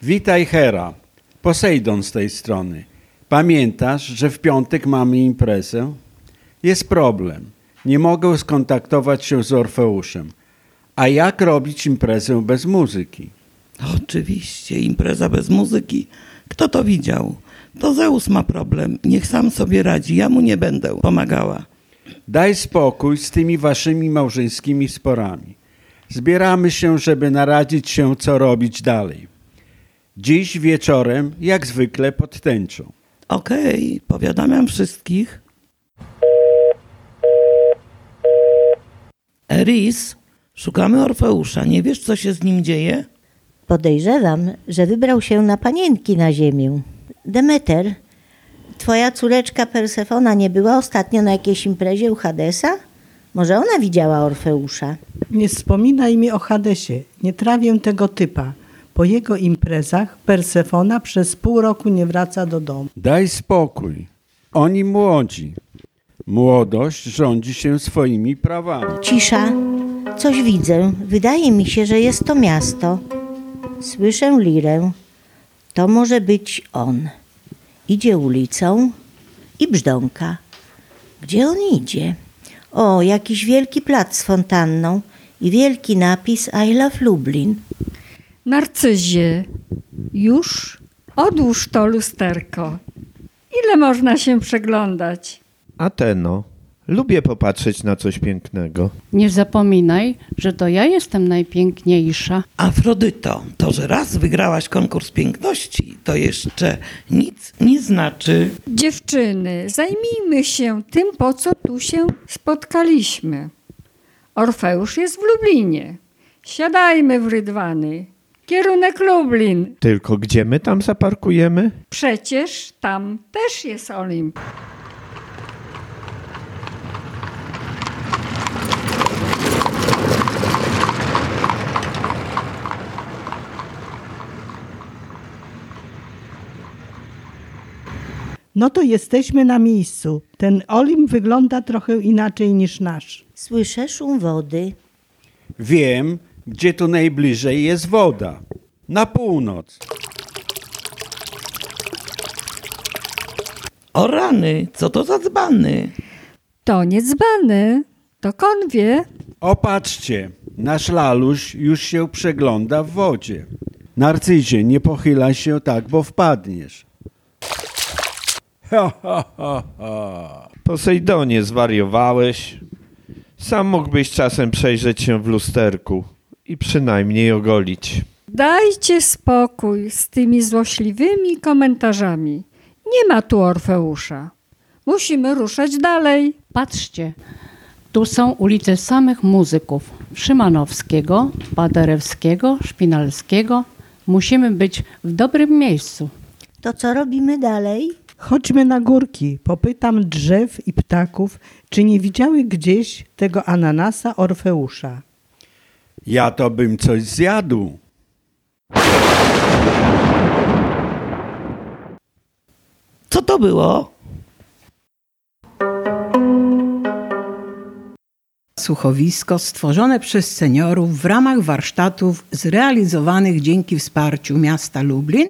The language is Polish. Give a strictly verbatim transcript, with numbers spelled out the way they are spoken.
Witaj, Hera. Posejdon z tej strony. Pamiętasz, że w piątek mamy imprezę? Jest problem. Nie mogę skontaktować się z Orfeuszem. A jak robić imprezę bez muzyki? Oczywiście, impreza bez muzyki. Kto to widział? To Zeus ma problem. Niech sam sobie radzi. Ja mu nie będę pomagała. Daj spokój z tymi waszymi małżeńskimi sporami. Zbieramy się, żeby naradzić się, co robić dalej. Dziś wieczorem, jak zwykle, pod tęczą. Okej, powiadamiam wszystkich. Eris, szukamy Orfeusza. Nie wiesz, co się z nim dzieje? Podejrzewam, że wybrał się na panienki na ziemię. Demeter, twoja córeczka Persefona nie była ostatnio na jakiejś imprezie u Hadesa? Może ona widziała Orfeusza? Nie wspominaj mi o Hadesie. Nie trawię tego typa. Po jego imprezach Persefona przez pół roku nie wraca do domu. Daj spokój. Oni młodzi. Młodość rządzi się swoimi prawami. Cisza. Coś widzę. Wydaje mi się, że jest to miasto. Słyszę lirę. To może być on. Idzie ulicą i brzdąka. Gdzie on idzie? O, jakiś wielki plac z fontanną i wielki napis I love Lublin. Narcyzie, już odłóż to lusterko. Ile można się przeglądać? Ateno, lubię popatrzeć na coś pięknego. Nie zapominaj, że to ja jestem najpiękniejsza. Afrodyto, to, że raz wygrałaś konkurs piękności, to jeszcze nic nie znaczy. Dziewczyny, zajmijmy się tym, po co tu się spotkaliśmy. Orfeusz jest w Lublinie. Siadajmy w rydwany. Kierunek Lublin. Tylko gdzie my tam zaparkujemy? Przecież tam też jest Olimp. No to jesteśmy na miejscu. Ten Olimp wygląda trochę inaczej niż nasz. Słyszę szum wody. Wiem, gdzie tu najbliżej jest woda. Na północ. O rany, co to za dzbany? To nie dzbany, to konwie. Opatrzcie, nasz laluś już się przegląda w wodzie. Narcyzie, nie pochylaj się tak, bo wpadniesz. Ha, ha, ha, ha. Posejdonie, zwariowałeś? Sam mógłbyś czasem przejrzeć się w lusterku i przynajmniej ogolić. Dajcie spokój z tymi złośliwymi komentarzami. Nie ma tu Orfeusza. Musimy ruszać dalej. Patrzcie, tu są ulice samych muzyków. Szymanowskiego, Paderewskiego, Szpinalskiego. Musimy być w dobrym miejscu. To co robimy dalej? Chodźmy na górki. Popytam drzew i ptaków, czy nie widziały gdzieś tego ananasa Orfeusza. Ja to bym coś zjadł. Co to było? Słuchowisko stworzone przez seniorów w ramach warsztatów zrealizowanych dzięki wsparciu miasta Lublin